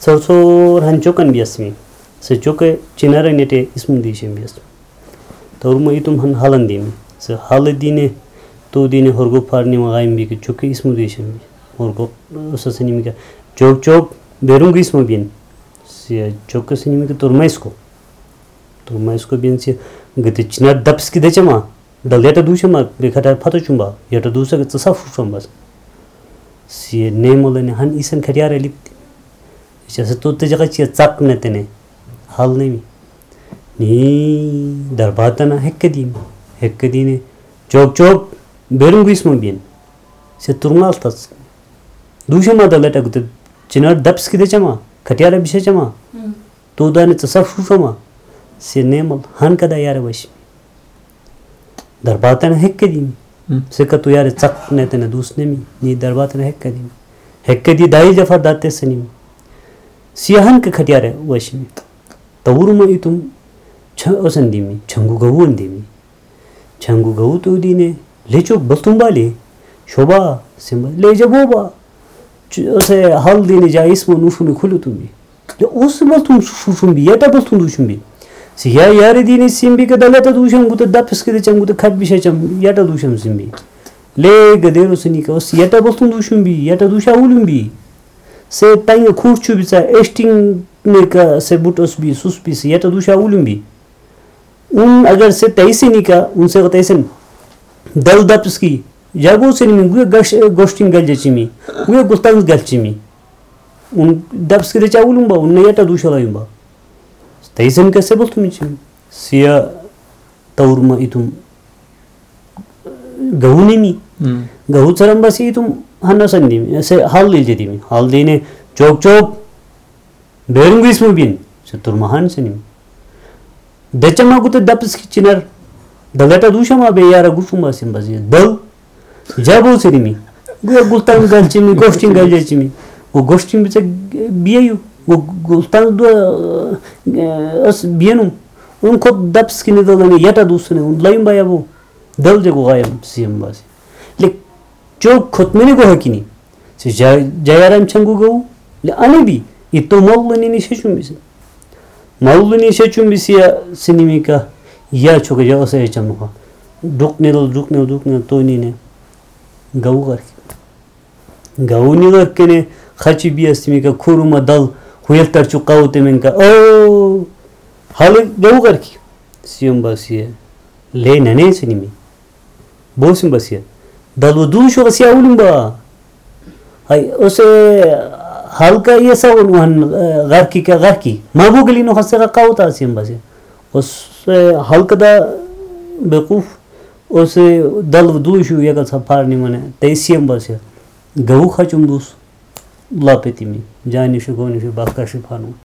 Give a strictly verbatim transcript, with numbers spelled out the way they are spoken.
Sarsor han chokan biasmi. Se choke chinara nete ismu dishim bias. Taurma itum han halandimi. Se haladine to dine horgo parni magaim bi ke choke ismu dishim. Horgo sasanimi ka chok chok berung ismu bin. Se choke sinimi ke turmaisko. Turmaisko bin se gete chinar dapski dechama. Daleta dushama bekhata phatachumba. Yata dusa ke tsasa fushambas. Se nemolene han isan khariara lipti. जैसे तो ते जगह chia चाक ने तेने हाल नहीं नी दरबाता ना हेक्के दी हेक्के दी ने चौक चौक बेरुंग इसमें बिन से तुरंगाल तस दूसरे मादा लेटा गुते चिनार दब्स किधे चमा खटियाला बिशे चमा तो दाने तसफ फुफमा से नेमल हान कदा यार वश दरबाता ना हेक्के दी से का तो यार चाक ने तेने दूसरे में नी दरबाता ना हेक्के दी हेक्के दी दाई जफा दाते सनी सियाहन के खटियारे वशिमी तवुरुमा इतुम असंदीमी छंगु गवु अंदीमी छंगु गवु तो दीने लेचो बलतुंबाले शोभा सिंबा ले जबोबा असे हाल दीने जाइसमो नुफुनु खुलु तुम्बी जो उस बलतुम सुफुंबी याटा बलतुम दुशुंबी सिया यारे दीने सिंबी के दलता दुशम गुत दपस के चंगु त खट बिशे चम याटा दुशम सिंबी ले गदेरो सनी का उस याटा बलतुम दुशुंबी याटा दुशा उलुंबी से तांग खुर्चु बिचा एस्टिंग ने का से बुटोस भी सुस भी से या तो दूसरा उलूम भी उन अगर से तैसे नहीं का उनसे तैसे दल दप्स की जागो से नहीं गुए गश गोस्टिंग गल जचिमी गुए गुस्तांग गल चिमी उन दप्स के चा उलूम बा उन या तो दूसरा लायुम बा तैसे का से बोलते मिचिम सिया तौरमा इतुम गहुनी मी गहु चरम बसी तुम हन्ना संदी ऐसे हाल ले जेती में हाल देने चौक चौक बेरुंग इसमें बिन चतुर महान सनी दचमा गुते दपस की चिनर दलटा दूषमा बे यार गुफुमा सिंबाजी दल जाबो सनी मी गो गुस्तान गलचिमी गोस्टिंग गलचिमी वो गोस्टिंग बिच बियु वो गुस्तान दो अस बियनु उन को दपस की ने दलने यटा दूसने उन लाइम बायाबो दल जगो गायम सिंबाजी ले जो खुतमने को हकीनी से जयाराम छंगु गो ले अने भी इतो मौलनी नि शेचुम बिसे मौलनी शेचुम बिसिया सिनेमिका या छोके जो से चमको दुकने दल दुकने दुकने तोनी ने गौ कर गौनी लके ने खची बिया सिनेमिका खुरुमा दल हुयल तर चुकाउते मेनका ओ हाल गौ कर की सियम बसिया ले नने सिनेमी बोसिम बसिया दलु दूशो सिया उलुंबा हाय उसे हल्का ये सब उन गारकी का गारकी माबू गली नो खसे का काउता सिम बसे उस हल्का दा बेकूफ उसे दल दूशो ये का सफार नि मने तैसियम बसे गऊ खचुम दूस लापेती में जानी शो गोनी शो बाका शिफानु